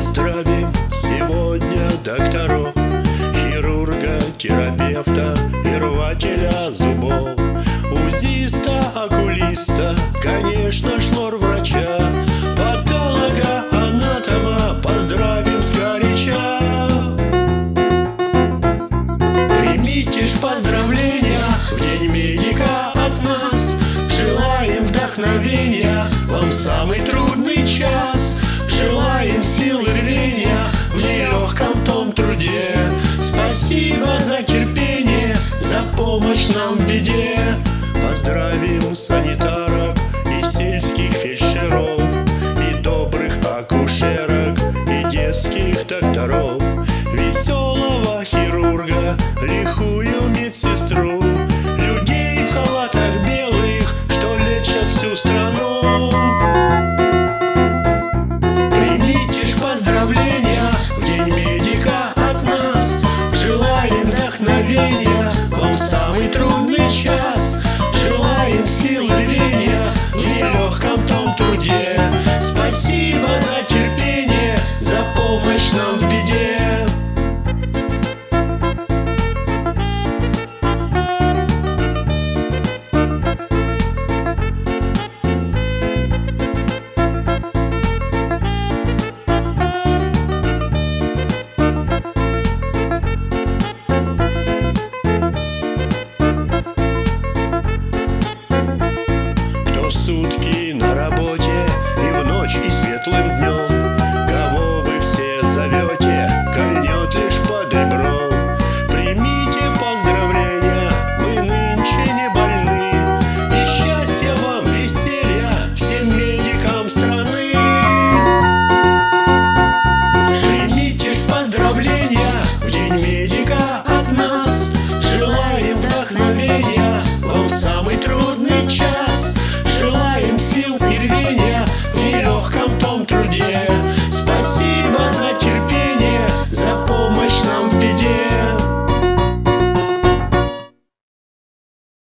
Поздравим сегодня докторов, хирурга, терапевта и рвателя зубов, узиста, окулиста, конечно ж лор-врача, патолога, анатома поздравим сгоряча. Примите ж поздравления в день медика от нас, желаем вдохновения вам в самый трудный час, желаем сил и рвения в нелегком том труде. Спасибо за терпение, за помощь нам в беде. Поздравим санитарок и сельских фельдшеров, и добрых акушерок, и детских докторов, веселого хирурга, лихую медсестру.